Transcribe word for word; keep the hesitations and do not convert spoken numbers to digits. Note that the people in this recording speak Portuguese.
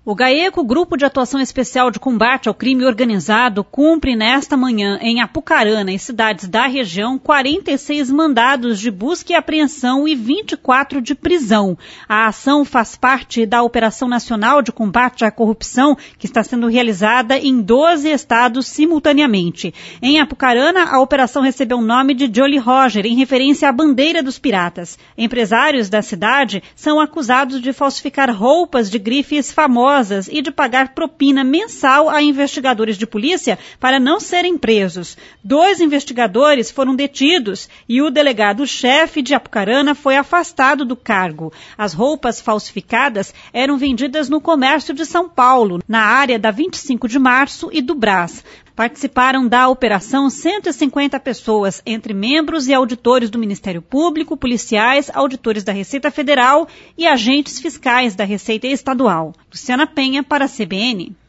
O GAECO, Grupo de Atuação Especial de Combate ao Crime Organizado, cumpre nesta manhã em Apucarana e cidades da região quarenta e seis mandados de busca e apreensão e vinte e quatro de prisão. A ação faz parte da Operação Nacional de Combate à Corrupção, que está sendo realizada em doze estados simultaneamente. Em Apucarana, a operação recebeu o nome de Jolly Roger, em referência à bandeira dos piratas. Empresários da cidade são acusados de falsificar roupas de grifes famosas e de pagar propina mensal a investigadores de polícia para não serem presos. Dois investigadores foram detidos e o delegado-chefe de Apucarana foi afastado do cargo. As roupas falsificadas eram vendidas no comércio de São Paulo, na área da vinte e cinco de março e do Brás. Participaram da operação cento e cinquenta pessoas, entre membros e auditores do Ministério Público, policiais, auditores da Receita Federal e agentes fiscais da Receita Estadual. Luciana Penha para a C B N.